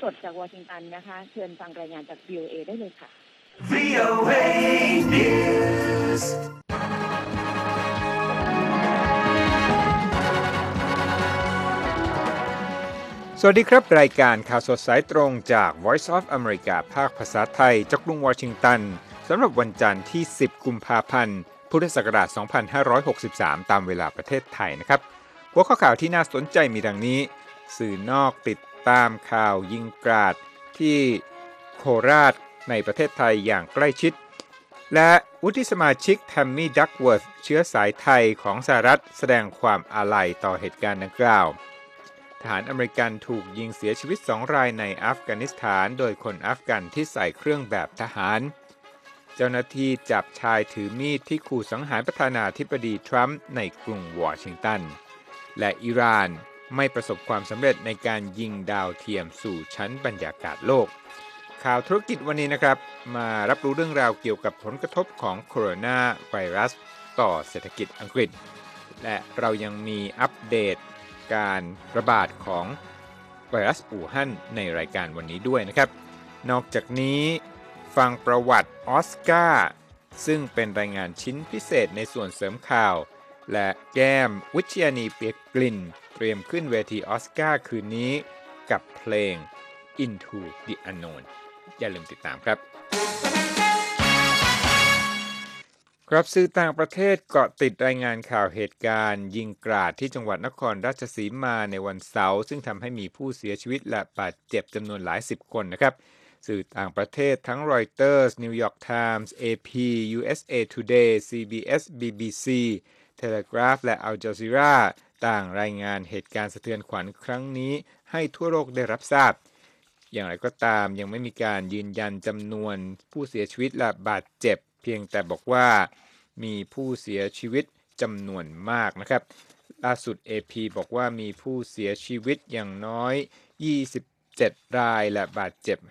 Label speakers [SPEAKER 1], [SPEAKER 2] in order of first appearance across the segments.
[SPEAKER 1] ดจากวอชิงตันนะคะเชิญฟังรายงานจาก VOA ได้เลยค่ะ
[SPEAKER 2] VOA Newsสวัสดีครับรายการข่าวสดสายตรงจาก Voice of America ภาคภาษาไทยจากกรุงวอชิงตันสำหรับวันจันทร์ที่ 10 กุมภาพันธ์ พุทธศักราช 2563 ตามเวลาประเทศไทยนะครับหัวข้อข่าวที่น่าสนใจมีดังนี้สื่อนอกติดตามข่าวยิงกราดที่โคราชในประเทศไทยอย่างใกล้ชิดและวุฒิสมาชิกแทมมี่ดักเวิร์ธเชื้อสายไทยของสหรัฐแสดงความอาลัยต่อเหตุการณ์ดังกล่าวทหารอเมริกันถูกยิงเสียชีวิต2 รายในอัฟกานิสถานโดยคนอัฟกันที่ใส่เครื่องแบบทหารเจ้าหน้าที่จับชายถือมีดที่ขู่สังหารประธานาธิบดีทรัมป์ในกรุงวอชิงตันและอิหร่านไม่ประสบความสำเร็จในการยิงดาวเทียมสู่ชั้นบรรยากาศโลกข่าวธุรกิจวันนี้นะครับมารับรู้เรื่องราวเกี่ยวกับผลกระทบของโคโรนาไวรัสต่อเศรษฐกิจอังกฤษและเรายังมีอัปเดตการระบาดของไวรัสอู่ฮั่นในรายการวันนี้ด้วยนะครับนอกจากนี้ฟังประวัติออสการ์ซึ่งเป็นรายงานชิ้นพิเศษในส่วนเสริมข่าวและแก้มวิชญานีเปียกกลิ่นเตรียมขึ้นเวทีออสการ์คืนนี้กับเพลง Into the Unknown อย่าลืมติดตามครับครับสื่อต่างประเทศเกาะติดรายงานข่าวเหตุการณ์ยิงกราดที่จังหวัดนครราชสีมาในวันเสาร์ซึ่งทำให้มีผู้เสียชีวิตและบาดเจ็บจำนวนหลาย10 คนนะครับสื่อต่างประเทศทั้ง Reuters New York Times AP USA Today CBS BBC Telegraph และ Al Jazeera ต่างรายงานเหตุการณ์สะเทือนขวัญครั้งนี้ให้ทั่วโลกได้รับทราบอย่างไรก็ตามยังไม่มีการยืนยันจำนวนผู้เสียชีวิตและบาดเจ็บเพียงแต่บอกว่ามีผู้เสียชีวิตจำนวนมากนะครับล่าสุด AP บอกว่ามีผู้เสียชีวิตอย่างน้อย27 รายและบาดเจ็บ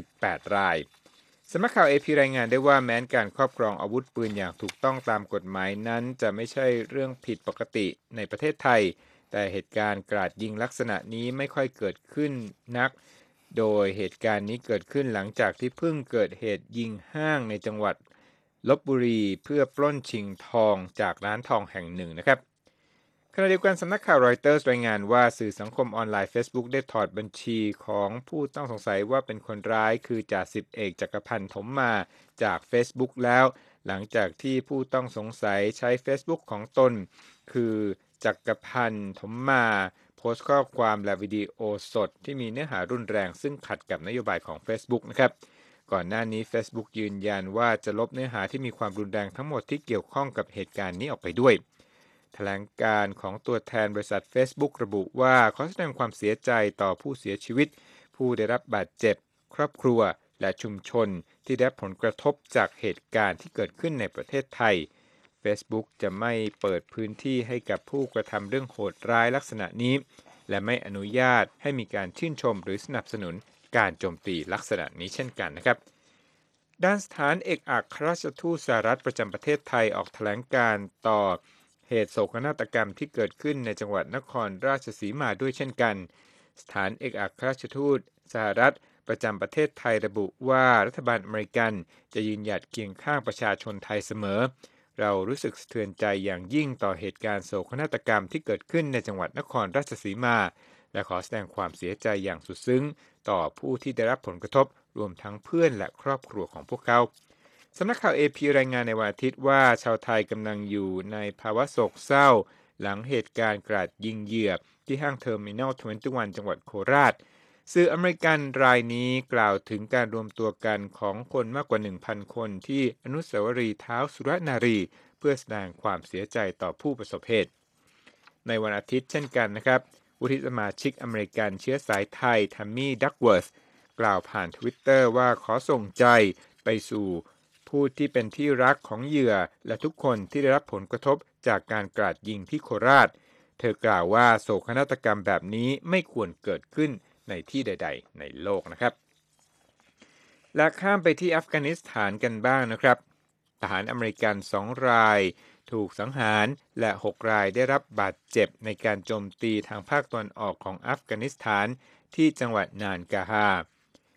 [SPEAKER 2] 58 รายสำนักข่าว AP รายงานได้ว่าแม้การครอบครองอาวุธปืนอย่างถูกต้องตามกฎหมายนั้นจะไม่ใช่เรื่องผิดปกติในประเทศไทยแต่เหตุการณ์กราดยิงลักษณะนี้ไม่ค่อยเกิดขึ้นนักโดยเหตุการณ์นี้เกิดขึ้นหลังจากที่เพิ่งเกิดเหตุยิงห้างในจังหวัดลพบุรีเพื่อปล้นชิงทองจากร้านทองแห่งหนึ่งนะครับขณะเดียวกันสำนักข่าว Reuters รายงานว่าสื่อสังคมออนไลน์ Facebook ได้ถอดบัญชีของผู้ต้องสงสัยว่าเป็นคนร้ายคือจ่าสิบเอกจักรพันธ์ถมมาจาก Facebook แล้วหลังจากที่ผู้ต้องสงสัยใช้ Facebook ของตนคือจักรพันธ์ถมมาโพสต์ข้อความและวิดีโอสดที่มีเนื้อหารุนแรงซึ่งขัดกับนโยบายของ Facebook นะครับก่อนหน้านี้ Facebook ยืนยันว่าจะลบเนื้อหาที่มีความรุนแรงทั้งหมดที่เกี่ยวข้องกับเหตุการณ์นี้ออกไปด้วยแถลงการของตัวแทนบริษัท Facebook ระบุว่าขอแสดงความเสียใจต่อผู้เสียชีวิตผู้ได้รับบาดเจ็บครอบครัวและชุมชนที่ได้รับผลกระทบจากเหตุการณ์ที่เกิดขึ้นในประเทศไทย Facebook จะไม่เปิดพื้นที่ให้กับผู้กระทำเรื่องโหดร้ายลักษณะนี้และไม่อนุญาตให้มีการชื่นชมหรือสนับสนุนการโจมตีลักษณะนี้เช่นกันนะครับด้านสถานเอกอัครราชทูตสหรัฐประจำประเทศไทยออกแถลงการต่อเหตุโศกนาฏกรรมที่เกิดขึ้นในจังหวัดนครราชสีมาด้วยเช่นกันสถานเอกอัครราชทูตสหรัฐประจำประเทศไทยระบุว่ารัฐบาลอเมริกันจะยืนหยัดเคียงข้างประชาชนไทยเสมอเรารู้สึกสะเทือนใจอย่างยิ่งต่อเหตุการณ์โศกนาฏกรรมที่เกิดขึ้นในจังหวัดนครราชสีมาและขอแสดงความเสียใจอย่างสุดซึ้งต่อผู้ที่ได้รับผลกระทบรวมทั้งเพื่อนและครอบครัวของพวกเขาสำนักข่าว AP รายงานในวันอาทิตย์ว่าชาวไทยกำลังอยู่ในภาวะโศกเศร้าหลังเหตุการณ์กราดยิงเหยื่อที่ห้างเทอร์มินัล21จังหวัดโคราชสื่ออเมริกันรายนี้กล่าวถึงการรวมตัวกันของคนมากกว่า 1,000 คนที่อนุสาวรีย์ท้าวสุรนารีเพื่อแสดงความเสียใจต่อผู้ประสบเหตุในวันอาทิตย์เช่นกันนะครับวุฒิสมาชิกอเมริกันเชื้อสายไทยทัมมี่ดักเวิร์ธกล่าวผ่าน Twitter ว่าขอส่งใจไปสู่ผู้ที่เป็นที่รักของเหยื่อและทุกคนที่ได้รับผลกระทบจากการกราดยิงที่โคราชเธอกล่าวว่าโศกนาฏกรรมแบบนี้ไม่ควรเกิดขึ้นในที่ใดๆในโลกนะครับและข้ามไปที่อัฟกานิสถานกันบ้างนะครับทหารอเมริกัน2 รายถูกสังหารและ6 รายได้รับบาดเจ็บในการโจมตีทางภาคตะวันออกของอัฟกานิสถานที่จังหวัดนานกาฮา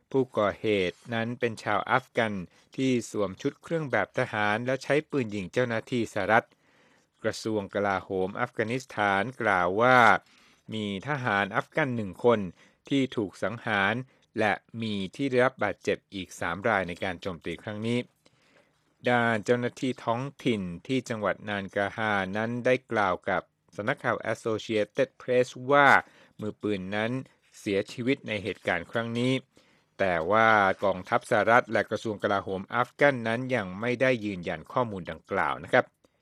[SPEAKER 2] ผู้ก่อเหตุนั้นเป็นชาวอัฟกันที่สวมชุดเครื่องแบบทหารและใช้ปืนยิงเจ้าหน้าที่สหรัฐกระทรวงกลาโหมอัฟกานิสถานกล่าวว่ามีทหารอัฟกัน1 คนที่ถูกสังหารและมีที่ได้รับบาดเจ็บอีก3 รายในการโจมตีครั้งนี้ด้านเจ้าหน้าที่ท้องถิ่นที่จังหวัดนานกาฮานั้นได้กล่าวกับสำนักข่าว Associated Press ว่ามือปืนนั้นเสียชีวิตในเหตุการณ์ครั้งนี้แต่ว่ากองทัพสหรัฐและกระทรวงกลาโหมอัฟกันนั้นยังไม่ได้ยืนยันข้อมูลดังกล่าวนะครับ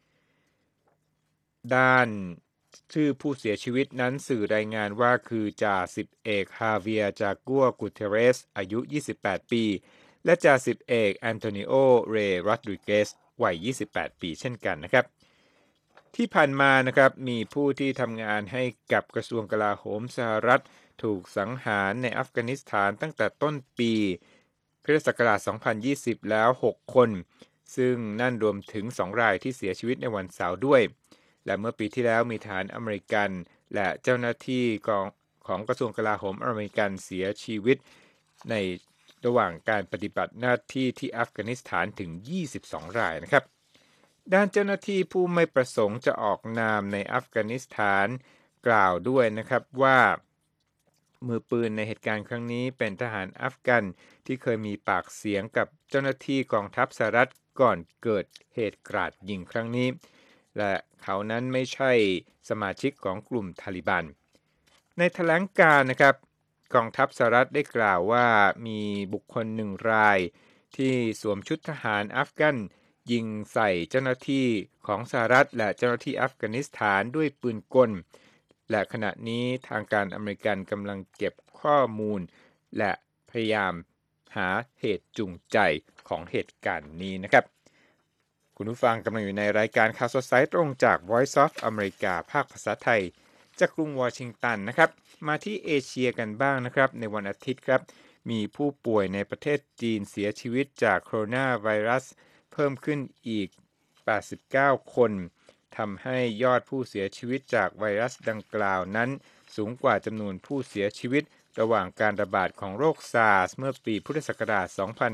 [SPEAKER 2] ด้านชื่อผู้เสียชีวิตนั้นสื่อรายงานว่าคือจ่าสิบเอกฮาเวียจากัวกูเทเรสอายุ28 ปีและจ่าสิบเอกแอนโทนิโอเรย์โรดริเกสวัย28 ปีเช่นกันนะครับที่ผ่านมานะครับมีผู้ที่ทำงานให้กับกระทรวงกลาโหมสหรัฐถูกสังหารในอัฟกานิสถานตั้งแต่ต้นปีคริสตศักราช 2020 แล้ว 6 คนซึ่งนั่นรวมถึง 2 รายที่เสียชีวิตในวันเสาร์ด้วยและเมื่อปีที่แล้วมีทหารอเมริกันและเจ้าหน้าที่ของกระทรวงกลาโหมอเมริกันเสียชีวิตในระหว่างการปฏิบัติหน้าที่ที่อัฟกานิสถานถึง 22 รายนะครับด้านเจ้าหน้าที่ผู้ไม่ประสงค์จะออกนามในอัฟกานิสถานกล่าวด้วยนะครับว่ามือปืนในเหตุการณ์ครั้งนี้เป็นทหารอัฟกันที่เคยมีปากเสียงกับเจ้าหน้าที่กองทัพสหรัฐก่อนเกิดเหตุกราดยิงครั้งนี้และเขานั้นไม่ใช่สมาชิกของกลุ่มทาลิบันในแถลงการณ์นะครับกองทัพสหรัฐได้กล่าวว่ามีบุคคล1 รายที่สวมชุดทหารอัฟกันยิงใส่เจ้าหน้าที่ของสหรัฐและเจ้าหน้าที่อัฟกานิสถานด้วยปืนกลและขณะนี้ทางการอเมริกันกำลังเก็บข้อมูลและพยายามหาเหตุจูงใจของเหตุการณ์นี้นะครับคุณผู้ฟังกำลังอยู่ในรายการข่าวสดสายตรงจาก Voice of America ภาคภาษาไทยจากกรุงวอชิงตันนะครับมาที่เอเชียกันบ้างนะครับในวันอาทิตย์ครับมีผู้ป่วยในประเทศจีนเสียชีวิตจากโคโรนาไวรัสเพิ่มขึ้นอีก89 คนทำให้ยอดผู้เสียชีวิตจากไวรัสดังกล่าวนั้นสูงกว่าจำนวนผู้เสียชีวิตระหว่างการระบาดของโรคซาร์สเมื่อปีพุทธศักราช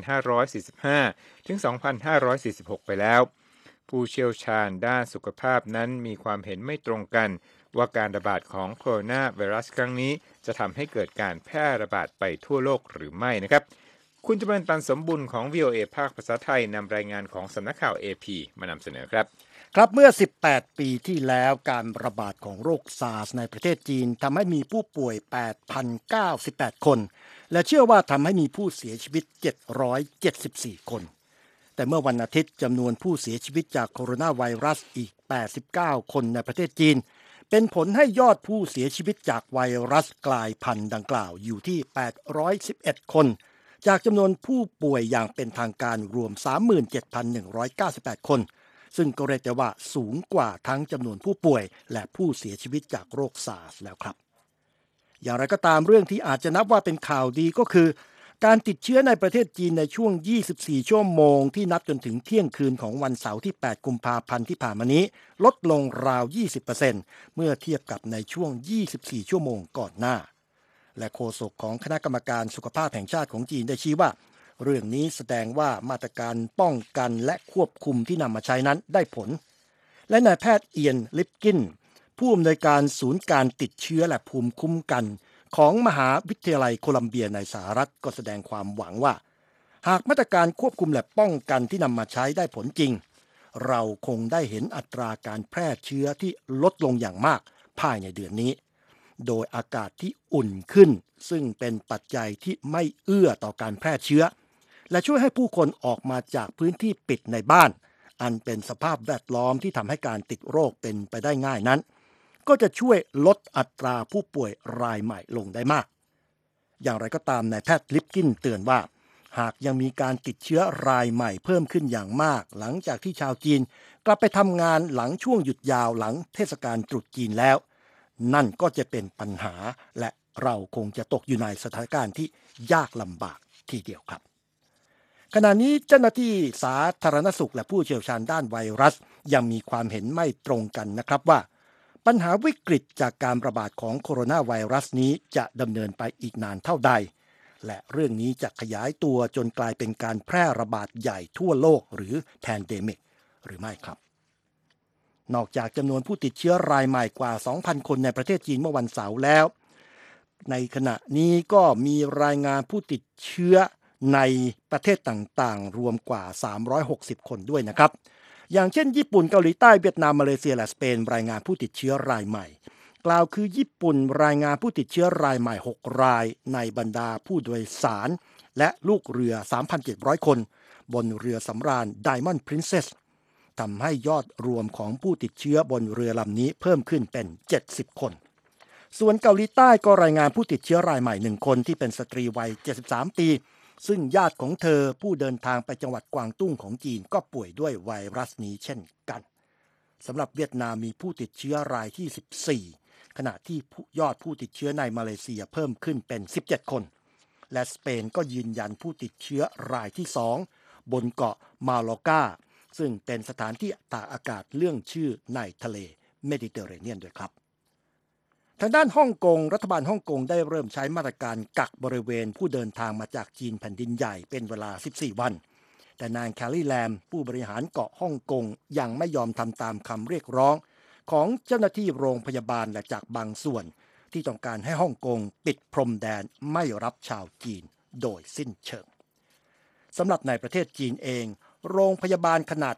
[SPEAKER 2] 2545 ถึง 2546 ไปแล้วผู้เชี่ยวชาญด้านสุขภาพนั้นมีความเห็นไม่ตรงกันว่าการระบาดของโคโรนาไวรัสครั้งนี้จะทำให้เกิดการแพร่ระบาดไปทั่วโลกหรือไม่นะครับคุณจำเป็นตันสมบุญของ VOA ภาคภาษาไทยนำรายงานของสำนักข่าว AP มานำเสนอครับ
[SPEAKER 3] ครับเมื่อ18 ปีที่แล้วการระบาดของโรคซาร์สในประเทศจีนทำให้มีผู้ป่วย 8,098 คนและเชื่อว่าทำให้มีผู้เสียชีวิต774 คนแต่เมื่อวันอาทิตย์จำนวนผู้เสียชีวิตจากโคโรนาไวรัสอีก89 คนในประเทศจีนเป็นผลให้ยอดผู้เสียชีวิตจากไวรัสกลายพันธุ์ดังกล่าวอยู่ที่811 คนจากจำนวนผู้ป่วยอย่างเป็นทางการรวม 37,198 คนซึ่งก็เรียกได้ว่าสูงกว่าทั้งจำนวนผู้ป่วยและผู้เสียชีวิตจากโรคซาร์สแล้วครับอย่างไรก็ตามเรื่องที่อาจจะนับว่าเป็นข่าวดีก็คือการติดเชื้อในประเทศจีนในช่วง24 ชั่วโมงที่นับจนถึงเที่ยงคืนของวันเสาร์ที่8 กุมภาพันธ์ที่ผ่านมานี้ลดลงราว 20% เมื่อเทียบกับในช่วง24 ชั่วโมงก่อนหน้าและโฆษกของคณะกรรมการสุขภาพแห่งชาติของจีนได้ชี้ว่าเรื่องนี้แสดงว่ามาตรการป้องกันและควบคุมที่นำมาใช้นั้นได้ผลและนายแพทย์เอียนลิปกินผู้อำนวยการศูนย์การติดเชื้อและภูมิคุ้มกันของมหาวิทยาลัยโคลัมเบียในสหรัฐก็แสดงความหวังว่าหากมาตรการควบคุมและป้องกันที่นำมาใช้ได้ผลจริงเราคงได้เห็นอัตราการแพร่เชื้อที่ลดลงอย่างมากภายในเดือนนี้โดยอากาศที่อุ่นขึ้นซึ่งเป็นปัจจัยที่ไม่เอื้อต่อการแพร่เชื้อและช่วยให้ผู้คนออกมาจากพื้นที่ปิดในบ้านอันเป็นสภาพแวดล้อมที่ทำให้การติดโรคเป็นไปได้ง่ายนั้นก็จะช่วยลดอัตราผู้ป่วยรายใหม่ลงได้มากอย่างไรก็ตามนายแพทย์ลิปกินเตือนว่าหากยังมีการติดเชื้อรายใหม่เพิ่มขึ้นอย่างมากหลังจากที่ชาวจีนกลับไปทำงานหลังช่วงหยุดยาวหลังเทศกาลตรุษจีนแล้วนั่นก็จะเป็นปัญหาและเราคงจะตกอยู่ในสถานการณ์ที่ยากลำบากทีเดียวครับขณะนี้เจ้าหน้าที่สาธารณสุขและผู้เชี่ยวชาญด้านไวรัสยังมีความเห็นไม่ตรงกันนะครับว่าปัญหาวิกฤตจากการระบาดของโคโรนาไวรัสนี้จะดำเนินไปอีกนานเท่าใดและเรื่องนี้จะขยายตัวจนกลายเป็นการแพร่ระบาดใหญ่ทั่วโลกหรือแพนเดมิกหรือไม่ครับนอกจากจำนวนผู้ติดเชื้อรายใหม่กว่า 2,000 คนในประเทศจีนเมื่อวันเสาร์แล้วในขณะนี้ก็มีรายงานผู้ติดเชื้อในประเทศต่างๆรวมกว่า360คนด้วยนะครับอย่างเช่นญี่ปุ่นเกาหลีใต้เวียดนามมาเลเซียและสเปนรายงานผู้ติดเชื้อรายใหม่กล่าวคือญี่ปุ่นรายงานผู้ติดเชื้อรายใหม่6รายในบรรดาผู้โดยสารและลูกเรือ 3,700 คนบนเรือสำราญ Diamond Princess ทำให้ยอดรวมของผู้ติดเชื้อบนเรือลำนี้เพิ่มขึ้นเป็น70คนส่วนเกาหลีใต้ก็รายงานผู้ติดเชื้อรายใหม่1คนที่เป็นสตรีวัย73ปีซึ่งญาติของเธอผู้เดินทางไปจังหวัดกวางตุ้งของจีนก็ป่วยด้วยไวรัสนี้เช่นกันสำหรับเวียดนามมีผู้ติดเชื้อรายที่14ขณะที่ยอดผู้ติดเชื้อในมาเลเซียเพิ่มขึ้นเป็น17คนและสเปนก็ยืนยันผู้ติดเชื้อรายที่2บนเกาะมาลอกาซึ่งเป็นสถานที่ตากอากาศเรื่องชื่อในทะเลเมดิเตอร์เรเนียนด้วยครับทางด้านฮ่องกงรัฐบาลฮ่องกงได้เริ่มใช้มาตรการกักบริเวณผู้เดินทางมาจากจีนแผ่นดินใหญ่เป็นเวลา14วันแต่นางแคลรี่แลมผู้บริหารเกาะฮ่องกงยังไม่ยอมทำตามคำเรียกร้องของเจ้าหน้าที่โรงพยาบาลและจากบางส่วนที่ต้องการให้ฮ่องกงปิดพรมแดนไม่รับชาวจีนโดยสิ้นเชิงสำหรับในประเทศจีนเองโรงพยาบาลขนาด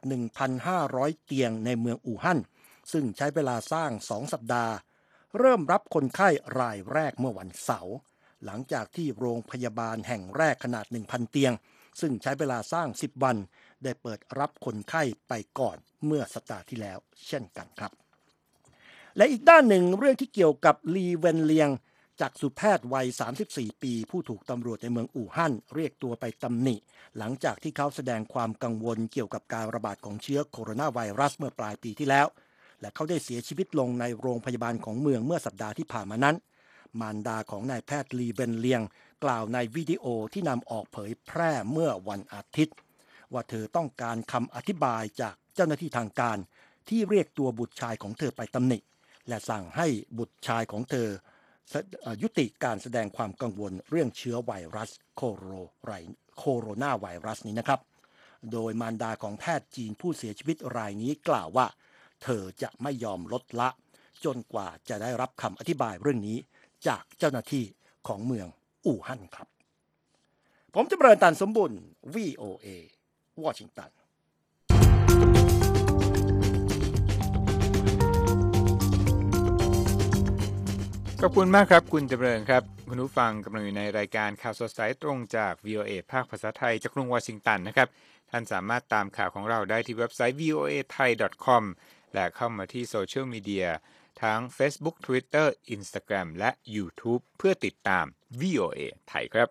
[SPEAKER 3] 1,500 เตียงในเมืองอู่ฮั่นซึ่งใช้เวลาสร้าง2สัปดาห์เริ่มรับคนไข้รายแรกเมื่อวันเสาร์หลังจากที่โรงพยาบาลแห่งแรกขนาด 1,000 เตียงซึ่งใช้เวลาสร้าง10วันได้เปิดรับคนไข้ไปก่อนเมื่อสัปดาห์ที่แล้วเช่นกันครับและอีกด้านหนึ่งเรื่องที่เกี่ยวกับลีเวนเลียงจักษุแพทย์วัย34ปีผู้ถูกตำรวจในเมืองอู่ฮั่นเรียกตัวไปตำหนิหลังจากที่เขาแสดงความกังวลเกี่ยวกับการระบาดของเชื้อโคโรนาไวรัสเมื่อปลายปีที่แล้วและเขาได้เสียชีวิตลงในโรงพยาบาลของเมืองเมื่อสัปดาห์ที่ผ่านมานั้นมารดาของนายแพทย์ลีเวนเลียงกล่าวในวิดีโอที่นำออกเผยแพร่เมื่อวันอาทิตย์ว่าเธอต้องการคำอธิบายจากเจ้าหน้าที่ทางการที่เรียกตัวบุตรชายของเธอไปตำหนิและสั่งให้บุตรชายของเธอยุติการแสดงความกังวลเรื่องเชื้อไวรัสโคโรนาไวรัสนี้นะครับโดยมารดาของแพทย์จีนผู้เสียชีวิตรายนี้กล่าวว่าเธอจะไม่ยอมลดละจนกว่าจะได้รับคำอธิบายเรื่องนี้จากเจ้าหน้าที่ของเมืองอู่ฮั่นครับผมจำเริญตันสมบุญ VOA วอชิงตัน
[SPEAKER 2] ขอบคุณมากครับคุณจำเริญครับคุณผู้ฟังกำลังอยู่ในรายการข่าวสดสายตรงจาก VOA ภาคภาษาไทยจากกรุงวอชิงตันนะครับท่านสามารถตามข่าวของเราได้ที่เว็บไซต์ voathai.com และเข้ามาที่โซเชียลมีเดียทั้ง Facebook Twitter Instagram และ YouTube เพื่อติดตาม VOA ไทยครับ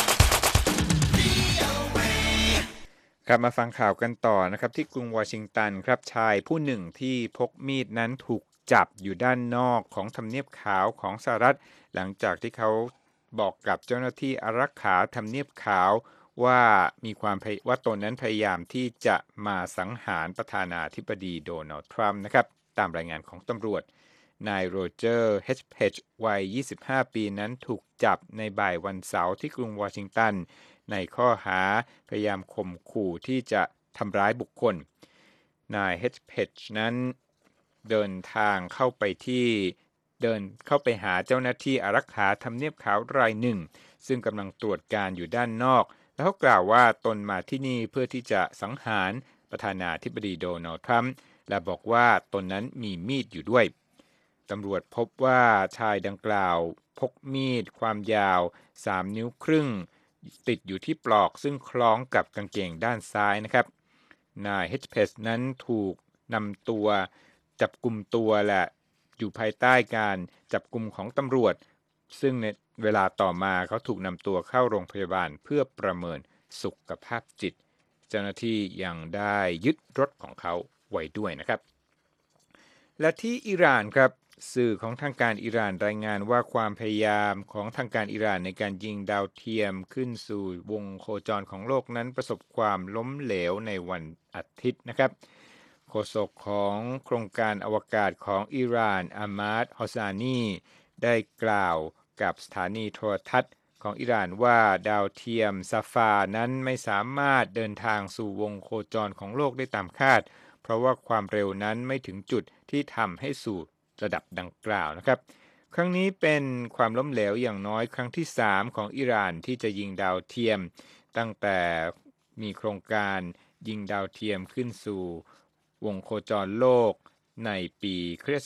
[SPEAKER 2] ครับมาฟังข่าวกันต่อนะครับที่กรุงวอชิงตันครับชายผู้หนึ่งที่พกมีดนั้นถูกจับอยู่ด้านนอกของทำเนียบขาวของสหรัฐหลังจากที่เขาบอกกับเจ้าหน้าที่อารักขาทำเนียบขาวว่าตนนั้นพยายามที่จะมาสังหารประธานาธิบดีโดนัลด์ทรัมป์นะครับตามรายงานของตำรวจนายโรเจอร์เฮชเพจวัย25ปีนั้นถูกจับในบ่ายวันเสาร์ที่กรุงวอชิงตันในข้อหาพยายามข่มขู่ที่จะทำร้ายบุคคลนายเฮชเพจนั้นเดินเข้าไปหาเจ้าหน้าที่อารักขาทำเนียบขาวรายหนึ่งซึ่งกำลังตรวจการอยู่ด้านนอกแล้วเขากล่าวว่าตนมาที่นี่เพื่อที่จะสังหารประธานาธิบดีโดนัลด์ทรัมป์และบอกว่าตนนั้นมีมีดอยู่ด้วยตำรวจพบว่าชายดังกล่าวพกมีดความยาว3 นิ้วครึ่งติดอยู่ที่ปลอกซึ่งคล้องกับกางเกงด้านซ้ายนะครับนายเฮชเพสนั้นถูกนำตัวจับกุมตัวและอยู่ภายใต้การจับกุมของตำรวจซึ่งในเวลาต่อมาเขาถูกนำตัวเข้าโรงพยาบาลเพื่อประเมินสุขภาพจิตเจ้าหน้าที่ยังได้ยึดรถของเขาไว้ด้วยนะครับและที่อิหร่านครับสื่อของทางการอิหร่านรายงานว่าความพยายามของทางการอิหร่านในการยิงดาวเทียมขึ้นสู่วงโคจรของโลกนั้นประสบความล้มเหลวในวันอาทิตย์นะครับโฆษกของโครงการอวกาศของอิหร่านอามาดฮอซานีได้กล่าวกับสถานีโทรทัศน์ของอิหร่านว่าดาวเทียมซาฟานั้นไม่สามารถเดินทางสู่วงโคจรของโลกได้ตามคาดเพราะว่าความเร็วนั้นไม่ถึงจุดที่ทำให้สู่ระดับดังกล่าวนะครับครั้งนี้เป็นความล้มเหลวอย่างน้อยครั้งที่3ของอิหร่านที่จะยิงดาวเทียมตั้งแต่มีโครงการยิงดาวเทียมขึ้นสู่วงโคจรโลกในปีค.ศ.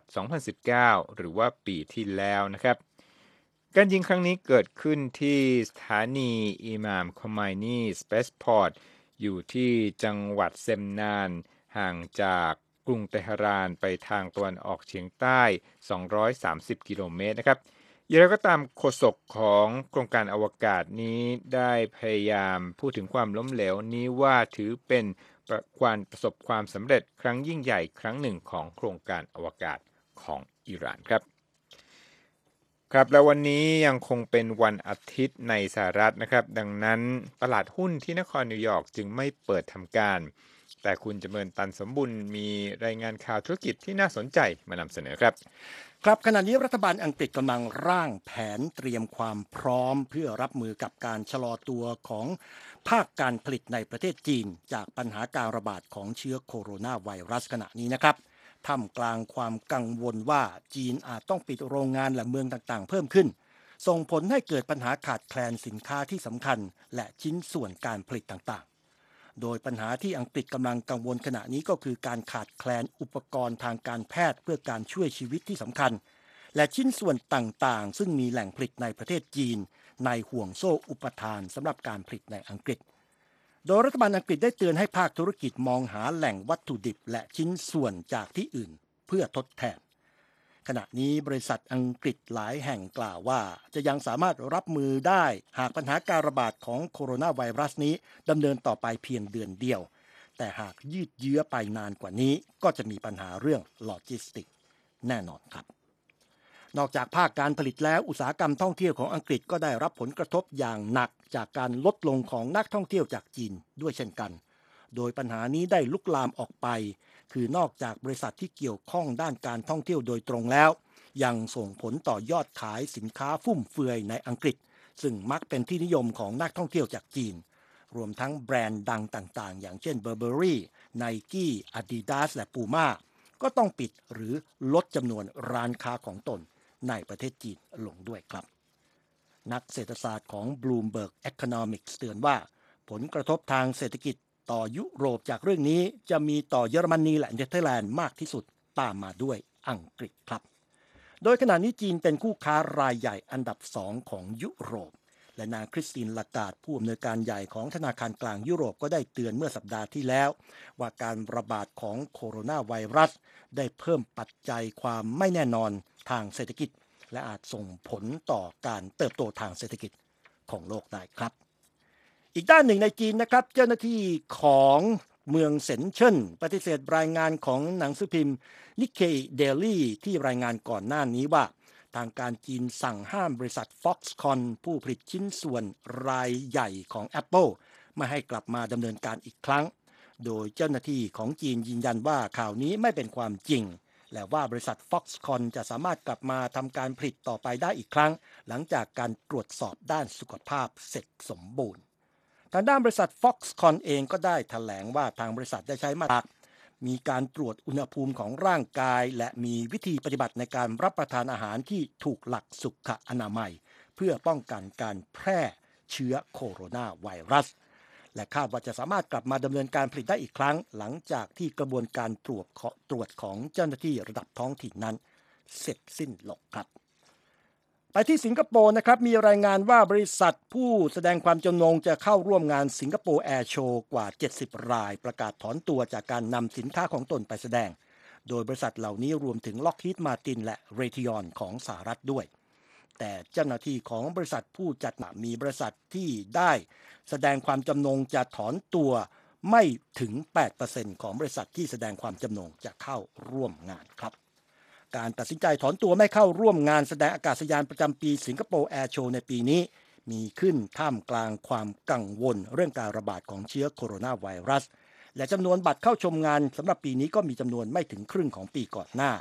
[SPEAKER 2] 2019 หรือว่าปีที่แล้วนะครับการยิงครั้งนี้เกิดขึ้นที่สถานีอิหม่ามคอไมนีสเปซพอร์ตอยู่ที่จังหวัดเซมนานห่างจากกรุงเตหะรานไปทางตะวันออกเฉียงใต้230 กิโลเมตรนะครับอย่างไรก็ตามโฆษกของโครงการอวกาศนี้ได้พยายามพูดถึงความล้มเหลวนี้ว่าถือเป็นการประสบความสำเร็จครั้งยิ่งใหญ่ครั้งหนึ่งของโครงการอวกาศของอิหร่านครับแล้ววันนี้ยังคงเป็นวันอาทิตย์ในสหรัฐนะครับดังนั้นตลาดหุ้นที่นครนิวยอร์กจึงไม่เปิดทำการแต่คุณจำเริญตันสมบุญมีรายงานข่าวธุรกิจที่น่าสนใจมานำเสนอครับ
[SPEAKER 3] ขณะนี้รัฐบาลอังกฤษกำลังร่างแผนเตรียมความพร้อมเพื่อรับมือกับการชะลอตัวของภาคการผลิตในประเทศจีนจากปัญหาการระบาดของเชื้อโคโรนาไวรัสขณะนี้นะครับท่ามกลางความกังวลว่าจีนอาจต้องปิดโรงงานและเมืองต่างๆเพิ่มขึ้นส่งผลให้เกิดปัญหาขาดแคลนสินค้าที่สำคัญและชิ้นส่วนการผลิตต่างๆโดยปัญหาที่อังกฤษกำลังกังวลขณะนี้ก็คือการขาดแคลนอุปกรณ์ทางการแพทย์เพื่อการช่วยชีวิตที่สำคัญและชิ้นส่วนต่างๆซึ่งมีแหล่งผลิตในประเทศจีนในห่วงโซ่อุปทานสำหรับการผลิตในอังกฤษโดยรัฐบาลอังกฤษได้เตือนให้ภาคธุรกิจมองหาแหล่งวัตถุดิบและชิ้นส่วนจากที่อื่นเพื่อทดแทนขณะนี้บริษัทอังกฤษหลายแห่งกล่าวว่าจะยังสามารถรับมือได้หากปัญหาการระบาดของโคโรนาไวรัสนี้ดำเนินต่อไปเพียงเดือนเดียวแต่หากยืดเยื้อไปนานกว่านี้ก็จะมีปัญหาเรื่องโลจิสติกแน่นอนครับนอกจากภาคการผลิตแล้วอุตสาหกรรมท่องเที่ยวของอังกฤษก็ได้รับผลกระทบอย่างหนักจากการลดลงของนักท่องเที่ยวจากจีนด้วยเช่นกันโดยปัญหานี้ได้ลุกลามออกไปคือนอกจากบริษัทที่เกี่ยวข้องด้านการท่องเที่ยวโดยตรงแล้วยังส่งผลต่อยอดขายสินค้าฟุ่มเฟือยในอังกฤษซึ่งมักเป็นที่นิยมของนักท่องเที่ยวจากจีนรวมทั้งแบรนด์ดังต่างๆอย่างเช่น Burberry, Nike, Adidas และ Puma ก็ต้องปิดหรือลดจำนวนร้านค้าของตนในประเทศจีนลงด้วยครับนักเศรษฐศาสตร์ของ Bloomberg Economics เตือนว่าผลกระทบทางเศรษฐกิจต่อยุโรปจากเรื่องนี้จะมีต่อเยอรมนีและเนเธอร์แลนด์มากที่สุดตามมาด้วยอังกฤษครับโดยขณะนี้จีนเป็นคู่ค้ารายใหญ่อันดับ2ของยุโรปและนางคริสตินลาการ์ดผู้อำนวยการใหญ่ของธนาคารกลางยุโรปก็ได้เตือนเมื่อสัปดาห์ที่แล้วว่าการระบาดของโคโรนาไวรัสได้เพิ่มปัจจัยความไม่แน่นอนทางเศรษฐกิจและอาจส่งผลต่อการเติบโตทางเศรษฐกิจของโลกได้ครับอีกด้านหนึ่งในจีนนะครับเจ้าหน้าที่ของเมืองเซินเจิ้นปฏิเสธรายงานของหนังสือพิมพ์ Nikkei Daily ที่รายงานก่อนหน้านี้ว่าทางการจีนสั่งห้ามบริษัท Foxconn ผู้ผลิตชิ้นส่วนรายใหญ่ของ Apple ไม่ให้กลับมาดำเนินการอีกครั้งโดยเจ้าหน้าที่ของจีนยืนยันว่าข่าวนี้ไม่เป็นความจริงและว่าบริษัท Foxconn จะสามารถกลับมาทำการผลิตต่อไปได้อีกครั้งหลังจากการตรวจสอบด้านสุขภาพเสร็จสมบูรณ์ทางด้านบริษัท Foxconn เองก็ได้แถลงว่าทางบริษัทได้ใช้มาตรการมีการตรวจอุณหภูมิของร่างกายและมีวิธีปฏิบัติในการรับประทานอาหารที่ถูกหลักสุขอนามัยเพื่อป้องกันการแพร่เชื้อโคโรนาไวรัสและคาดว่าจะสามารถกลับมาดำเนินการผลิตได้อีกครั้งหลังจากที่กระบวนการตรวจของเจ้าหน้าที่ระดับท้องถิ่นนั้นเสร็จสิ้นลงครับไปที่สิงคโปร์นะครับมีรายงานว่าบริษัทผู้แสดงความจำนงจะเข้าร่วมงานสิงคโปร์แอร์โชว์กว่า70รายประกาศถอนตัวจากการนำสินค้าของตนไปแสดงโดยบริษัทเหล่านี้รวมถึง Lockheed Martin และ Raytheon ของสหรัฐด้วยแต่เจ้าหน้าที่ของบริษัทผู้จัดมีบริษัทที่ได้แสดงความจำนงจะถอนตัวไม่ถึง 8% ของบริษัทที่แสดงความจำนงจะเข้าร่วมงานครับการตัดสินใจถอนตัวไม่เข้าร่วมงานแสดงอากาศยานประจำปีสิงคโปร์แอร์โชว์ในปีนี้มีขึ้นท่ามกลางความกังวลเรื่องการระบาดของเชื้อโคโรนาไวรัสและจำนวนบัตรเข้าชมงานสำหรับปีนี้ก็มีจำนวนไม่ถึงครึ่งของปีก่อนหน้า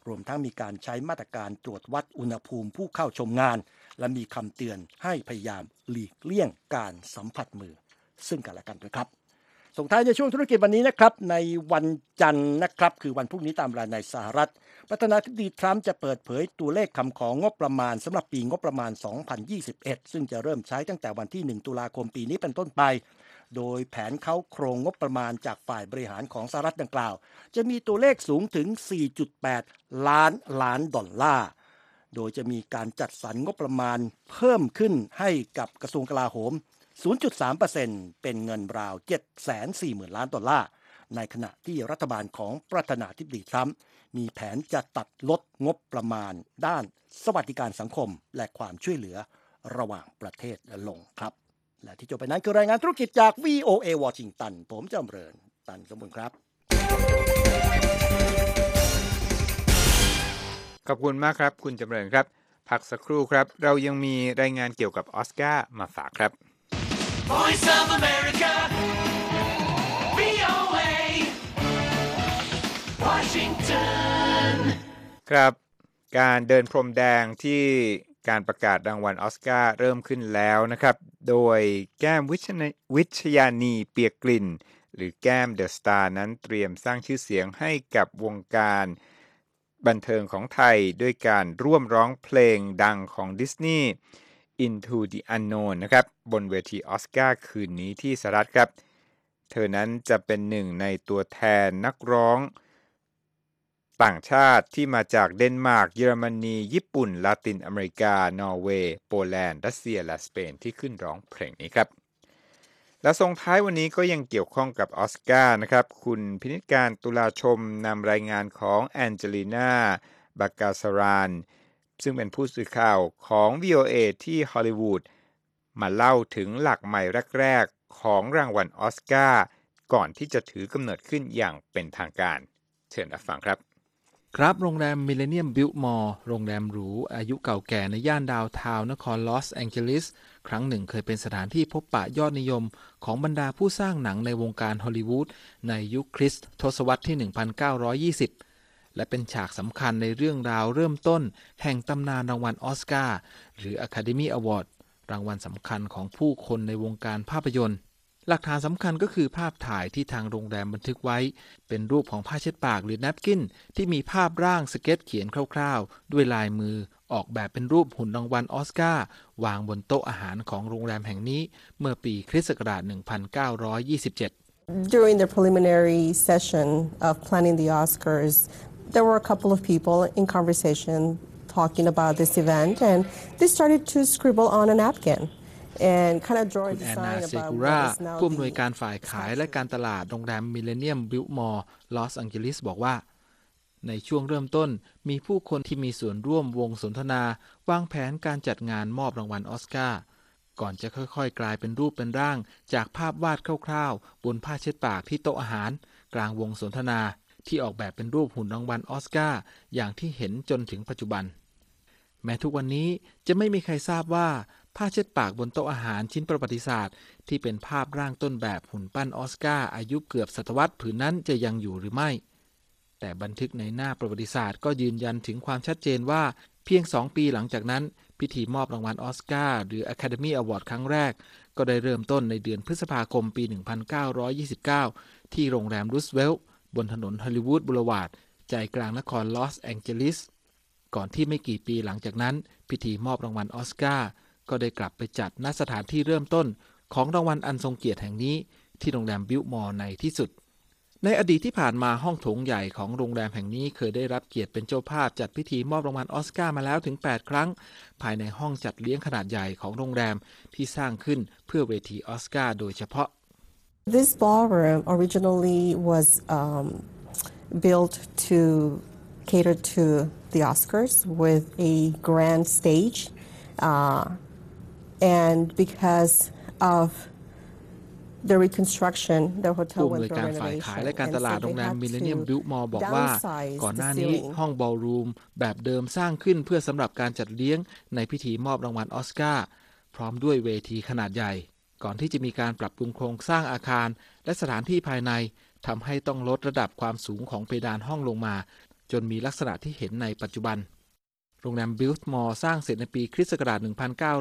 [SPEAKER 3] รวมทั้งมีการใช้มาตรการตรวจวัดอุณหภูมิผู้เข้าชมงานและมีคำเตือนให้พยายามหลีกเลี่ยงการสัมผัสมือซึ่งกันและกันด้วยครับส่งท้ายในช่วงธุรกิจวันนี้นะครับในวันจันทร์นะครับคือวันพรุ่งนี้ตามเวลาในสหรัฐประธานาธิบดีทรัมป์จะเปิดเผยตัวเลขคำของงบประมาณสำหรับปีงบประมาณ 2021 ซึ่งจะเริ่มใช้ตั้งแต่วันที่ 1 ตุลาคมปีนี้เป็นต้นไปโดยแผนเข้าโครงงบประมาณจากฝ่ายบริหารของสหรัฐดังกล่าวจะมีตัวเลขสูงถึง 4.8 ล้านดอลลาร์โดยจะมีการจัดสรรงบประมาณเพิ่มขึ้นให้กับกระทรวงกลาโหม 0.3% เป็นเงินราว 740,000 ล้านดอลลาร์ในขณะที่รัฐบาลของประธานาธิบดีทรัมป์มีแผนจะตัดลดงบประมาณด้านสวัสดิการสังคมและความช่วยเหลือระหว่างประเทศลงครับและที่จบไปนั้นคือรายงานธุรกิจจาก VOA วอชิงตันผมจำเริญตันสมบูรณ์ครับ
[SPEAKER 2] ขอบคุณมากครับคุณจำเริญครับพักสักครู่ครับเรายังมีรายงานเกี่ยวกับออสการ์มาฝากครับ
[SPEAKER 4] Voice of America VOA Washington
[SPEAKER 2] ครับการเดินพรมแดงที่การประกาศรางวัลออสการ์เริ่มขึ้นแล้วนะครับโดยแก้มวิชญานีเปียกกลิ่นหรือแก้มเดอะสตาร์นั้นเตรียมสร้างชื่อเสียงให้กับวงการบันเทิงของไทยด้วยการร่วมร้องเพลงดังของดิสนีย์ Into the Unknown นะครับบนเวทีออสการ์คืนนี้ที่สหรัฐครับเธอนั้นจะเป็นหนึ่งในตัวแทนนักร้องต่างชาติที่มาจากเดนมาร์กเยอรมนีญี่ปุ่นลาตินอเมริกานอร์เวย์โปแลนด์รัสเซียและสเปนที่ขึ้นร้องเพลงนี้ครับและส่งท้ายวันนี้ก็ยังเกี่ยวข้องกับออสการ์นะครับคุณพินิจการตุลาชมนำรายงานของแองเจลิน่าบากาซารานซึ่งเป็นผู้สื่อข่าวของ VOA ที่ฮอลลีวูดมาเล่าถึงหลักใหม่แรกๆของรางวัลออสการ์ก่อนที่จะถือกำเนิดขึ้นอย่างเป็นทางการเชิญรับฟังครับ
[SPEAKER 5] ครับโรงแรมมิเลเนียมบิลมอร์โรงแรมหรูอายุเก่าแก่ในย่านดาวน์ทาวน์นครลอสแองเจลิสครั้งหนึ่งเคยเป็นสถานที่พบปะยอดนิยมของบรรดาผู้สร้างหนังในวงการฮอลลีวูดในยุคคริสต์ทศวรรษที่ 1920 และเป็นฉากสำคัญในเรื่องราวเริ่มต้นแห่งตำนานรางวัลออสการ์หรือ Academy Award รางวัลสำคัญของผู้คนในวงการภาพยนตร์หลักฐานสำคัญก็คือภาพถ่ายที่ทางโรงแรมบันทึกไว้เป็นรูปของผ้าเช็ดปากหรือแนปกินที่มีภาพร่างสเก็ตเขียนคร่าวๆด้วยลายมือออกแบบเป็นรูปหุ่นรางวัลออสการ์วางบนโต๊ะอาหารของโรงแรมแห่งนี้เมื่อปีคริสต์ศักราช 1927
[SPEAKER 6] During the preliminary session of planning the Oscars, there were a couple of people in conversation talking about this event, and they started to scribble on a napkin.And kind of draw a
[SPEAKER 5] คุณแอนนา
[SPEAKER 6] design
[SPEAKER 5] เซ
[SPEAKER 6] about
[SPEAKER 5] กู
[SPEAKER 6] what
[SPEAKER 5] รา
[SPEAKER 6] is now
[SPEAKER 5] ผู้อำนวย
[SPEAKER 6] the
[SPEAKER 5] การฝ่ายขายและการตลาดโรงแรมมิเลเนียมบิลมอร์ลอสแองเจลิสบอกว่าในช่วงเริ่มต้นมีผู้คนที่มีส่วนร่วมวงสนทนาวางแผนการจัดงานมอบรางวัลออสการ์ก่อนจะค่อยๆกลายเป็นรูปเป็นร่างจากภาพวาดคร่าวๆบนผ้าเช็ดปากที่โต๊ะอาหารกลางวงสนทนาที่ออกแบบเป็นรูปหุ่นรางวัลออสการ์อย่างที่เห็นจนถึงปัจจุบันแม้ทุกวันนี้จะไม่มีใครทราบว่าผ้าเช็ดปากบนโต๊ะอาหารชิ้นประวัติศาสตร์ที่เป็นภาพร่างต้นแบบหุ่นปั้นออสการ์อายุเกือบศตวรรษผืนนั้นจะยังอยู่หรือไม่แต่บันทึกในหน้าประวัติศาสตร์ก็ยืนยันถึงความชัดเจนว่าเพียง2 ปีหลังจากนั้นพิธีมอบรางวัลออสการ์หรือ Academy Award ครั้งแรกก็ได้เริ่มต้นในเดือนพฤษภาคมปี 1929 ที่โรงแรมรูสเวลต์บนถนนฮอลลีวูดบูเลวาร์ดใจกลางนครลอสแองเจลิสก่อนที่ไม่กี่ปีหลังจากนั้นพิธีมอบรางวัลออสการ์ก็ได้กลับไปจัดณสถานที่เริ่มต้นของรางวัลอันทรงเกียรติแห่งนี้ที่โรงแรมบิลมอร์ในที่สุดในอดีตที่ผ่านมาห้องโถงใหญ่ของโรงแรมแห่งนี้เคยได้รับเกียรติเป็นเจ้าภาพจัดพิธีมอบรางวัลออสการ์มาแล้วถึง8 ครั้งภายในห้องจัดเลี้ยงขนาดใหญ่ของโรงแรมที่สร้างขึ้นเพื่อเวทีออสการ์โดยเฉพาะ
[SPEAKER 6] This ballroom originally was built to cater to the Oscars with a grand stage.And because of the reconstruction, the
[SPEAKER 5] ผู้
[SPEAKER 6] hotel
[SPEAKER 5] อำนวย
[SPEAKER 6] went through
[SPEAKER 5] การฝ่ายขายและการ
[SPEAKER 6] renovation,
[SPEAKER 5] ตลาด
[SPEAKER 6] and
[SPEAKER 5] โร
[SPEAKER 6] so
[SPEAKER 5] ง
[SPEAKER 6] they
[SPEAKER 5] แรม
[SPEAKER 6] had
[SPEAKER 5] มิเลเนียม
[SPEAKER 6] to
[SPEAKER 5] บิลมอร์บอกว่า
[SPEAKER 6] downsize
[SPEAKER 5] ก่อนห
[SPEAKER 6] the
[SPEAKER 5] น้านี้
[SPEAKER 6] ceiling.
[SPEAKER 5] ห้องบอลรูมแบบเดิมสร้างขึ้นเพื่อสำหรับการจัดเลี้ยงในพิธีมอบรางวัลออสการ์พร้อมด้วยเวทีขนาดใหญ่ก่อนที่จะมีการปรับปรุงโครงสร้างอาคารและสถานที่ภายในทำให้ต้องลดระดับความสูงของเพดานห้องลงมาจนมีลักษณะที่เห็นในปัจจุบันโรงแรม Biltmore สร้างเสร็จในปีคริสต์ศักราช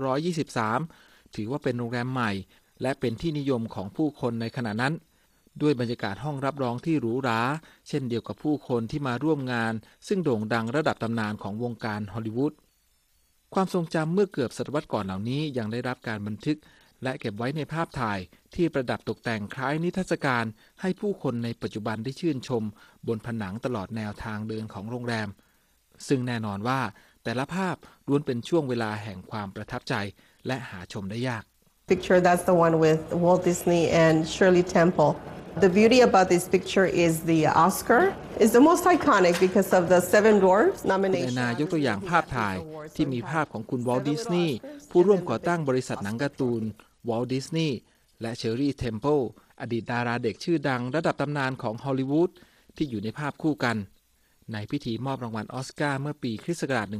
[SPEAKER 5] 1923 ถือว่าเป็นโรงแรมใหม่และเป็นที่นิยมของผู้คนในขณะนั้นด้วยบรรยากาศห้องรับรองที่หรูหราเช่นเดียวกับผู้คนที่มาร่วมงานซึ่งโด่งดังระดับตำนานของวงการฮอลลีวูดความทรงจำเมื่อเกือบศตวรรษก่อนเหล่านี้ยังได้รับการบันทึกและเก็บไว้ในภาพถ่ายที่ประดับตกแต่งคล้ายนิทรรศการให้ผู้คนในปัจจุบันได้ชื่นชมบนผนังตลอดแนวทางเดินของโรงแรมซึ่งแน่นอนว่าแต่ละภาพล้วนเป็นช่วงเวลาแห่งความประทับใจและหาชมได้ยาก
[SPEAKER 6] Picture, that's the one with Walt Disney and Shirley Temple. The beauty about this picture is the Oscar is the most iconic because of the Seven Dwarfs
[SPEAKER 5] คุณ
[SPEAKER 6] nomination.
[SPEAKER 5] แอนนายกตัวอย่างภาพถ่ายที่มีภาพของคุณวอลต์ดิสนีย์ผู้ร่วมก่อตั้งบริษัทหนังการ์ตูนวอลต์ดิสนีย์และเชอร์รี่เทมเพิลอดีตดาราเด็กชื่อดังระดับตำนานของฮอลลีวูดที่อยู่ในภาพคู่กันในพิธีมอบรางวัลออสการ์เมื่อปีคริสต์ศักราช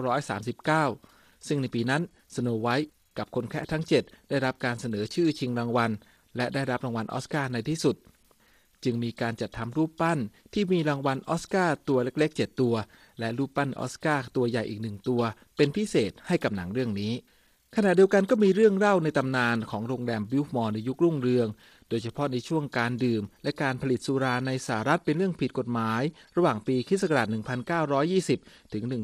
[SPEAKER 5] 1939 ซึ่งในปีนั้นสโนไวท์กับคนแคะทั้ง 7 ได้รับการเสนอชื่อชิงรางวัลและได้รับรางวัลออสการ์ในที่สุดจึงมีการจัดทำรูปปั้นที่มีรางวัลออสการ์ตัวเล็กๆ7ตัวและรูปปั้นออสการ์ตัวใหญ่อีก1ตัวเป็นพิเศษให้กับหนังเรื่องนี้ขณะเดียวกันก็มีเรื่องเล่าในตำนานของโรงแรมบิลมอร์ในยุครุ่งเรืองโดยเฉพาะในช่วงการดื่มและการผลิตสุราในสหรัฐเป็นเรื่องผิดกฎหมายระหว่างปีค.ศ. 1920 ถึง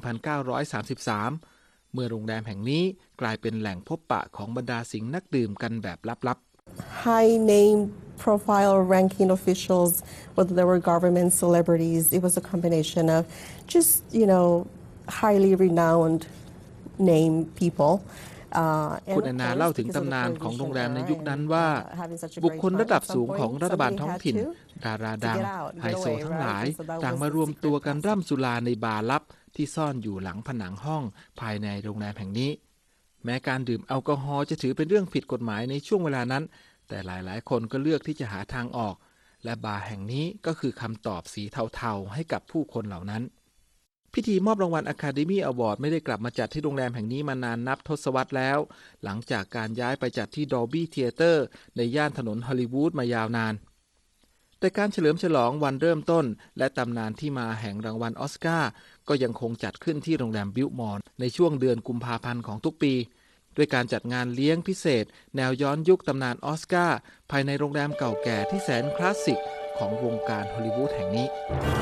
[SPEAKER 5] 1933 เมื่อโรงแรมแห่งนี้กลายเป็นแหล่งพบปะของบรรดาสิงห์นักดื่มกันแบบลับๆ
[SPEAKER 6] High name profile ranking officials, whether they were government celebrities, it was a combination of just, highly renowned name people.
[SPEAKER 5] คุณแอนนาเล่าถึงตำนานของโรงแรมในยุคนั้นว่าบุคคลระดับสูงของรัฐบาลท้องถิ่นดาราดังไฮโซทั้งหลายต่างมารวมตัวกันร่ำสุราในบาร์ลับที่ซ่อนอยู่หลังผนังห้องภายในโรงแรมแห่งนี้แม้การดื่มแอลกอฮอล์จะถือเป็นเรื่องผิดกฎหมายในช่วงเวลานั้นแต่หลายๆคนก็เลือกที่จะหาทางออกและบาร์แห่งนี้ก็คือคำตอบสีเทาๆให้กับผู้คนเหล่านั้นพิธีมอบรางวัล Academy Award ไม่ได้กลับมาจัดที่โรงแรมแห่งนี้มานานนับทศวรรษแล้วหลังจากการย้ายไปจัดที่ Dolby Theatre ในย่านถนนฮอลลีวูดมายาวนานแต่การเฉลิมฉลองวันเริ่มต้นและตำนานที่มาแห่งรางวัลออสการ์ก็ยังคงจัดขึ้นที่โรงแรมบิลมอร์ในช่วงเดือนกุมภาพันธ์ของทุกปีด้วยการจัดงานเลี้ยงพิเศษแนวย้อนยุคตำนานออสการ์ภายในโรงแรมเก่าแก่ที่แสนคลาสสิกของวงการฮอลลีวูดแห่งนี้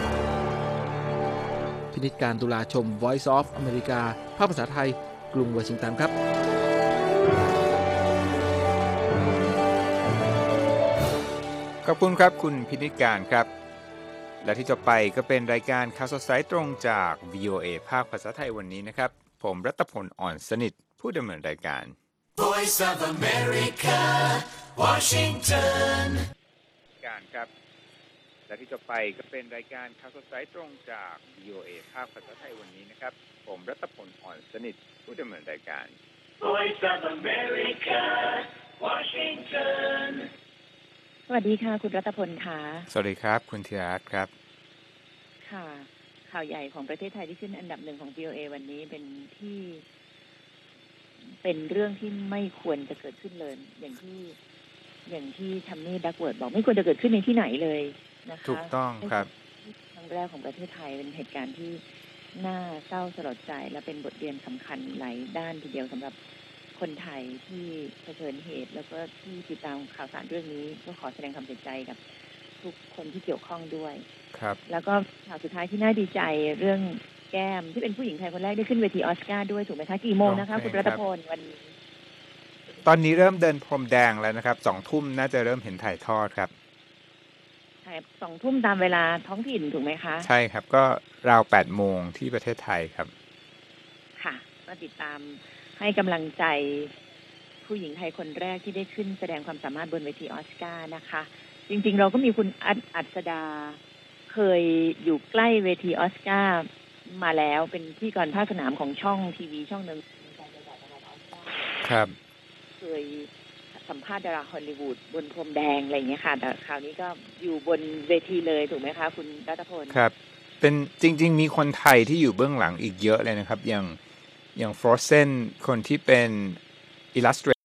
[SPEAKER 5] พินิจการตุลาชม Voice of America ภาคภาษาไทยกรุงวอชิงตันครับ
[SPEAKER 2] ขอบคุณครับคุณพินิจการครับและที่จบไปก็เป็นรายการข่าวสดสายตรงจาก VOA ภาคภาษาไทยวันนี้นะครับผมรัตพล อ่อนสนิทผู้ดำเนินรายการ
[SPEAKER 4] Voice of America, Washington.
[SPEAKER 2] การครับและที่จบไปก็เป็นรายการข่าวสดสายตรงจาก VOA ภาคภาษาไทยวันนี้นะครับผมรัตพล อ่อนสนิทผู้ดำเนินรายการ
[SPEAKER 4] Voice of America, Washington.
[SPEAKER 1] สวัสดีค่ะคุณรัตพลค่ะ
[SPEAKER 2] สวัสดีครับคุณธีรรัตน์ครับ
[SPEAKER 1] ค่ะข่าวใหญ่ของประเทศไทยที่ขึ้นอันดับ1ของ VOA วันนี้เป็นเรื่องที่ไม่ควรจะเกิดขึ้นเลยอย่างที่ทัมมี่ดักเวิร์ดบอกไม่ควรจะเกิดขึ้นในที่ไหนเลยนะคะ
[SPEAKER 2] ถูกต้องครับ
[SPEAKER 1] ครั้งแรกของประเทศไทยเป็นเหตุการณ์ที่น่าเศร้าสลดใจและเป็นบทเรียนสำคัญหลายด้านทีเดียวสำหรับคนไทยที่เผชิญเหตุแล้วก็ที่ติดตามข่าวสารเรื่องนี้ก็ขอแสดงความเสียใจกับทุกคนที่เกี่ยวข้องด้วย
[SPEAKER 2] ครับ
[SPEAKER 1] แล้วก็ข่าวสุดท้ายที่น่าดีใจเรื่องแก้มที่เป็นผู้หญิงไทยคนแรกได้ขึ้นเวทีออสการ์ด้วยถูกไหมคะกี่โมงนะคะคุณรัตพลวันนี้
[SPEAKER 2] ตอนนี้เริ่มเดินพรมแดงแล้วนะครับ2 ทุ่มน่าจะเริ่มเห็นถ่ายทอดครับ
[SPEAKER 1] 2 ทุ่มตามเวลาท้องถิ่นถูกไหมคะ
[SPEAKER 2] ใช่ครับก็ราว8 โมงที่ประเทศไทยครับ
[SPEAKER 1] ค่ะก็ติดตามให้กำลังใจผู้หญิงไทยคนแรกที่ได้ขึ้นแสดงความสามารถบนเวทีออสการ์นะคะจริงๆเราก็มีคุณอัศดาเคยอยู่ใกล้เวทีออสการ์มาแล้วเป็นพิธีกรภาคสนามของช่องทีวีช่องนึง
[SPEAKER 2] ครับ
[SPEAKER 1] เคยสัมภาษณ์ดาราฮอลลีวูดบนพรมแดงอะไรอย่างเงี้ยค่ะแต่คราวนี้ก็อยู่บนเวทีเลยถูกไหมคะคุณรัตพล
[SPEAKER 2] ครับเป็นจริงๆมีคนไทยที่อยู่เบื้องหลังอีกเยอะเลยนะครับอย่างFrozen คนที่เป็น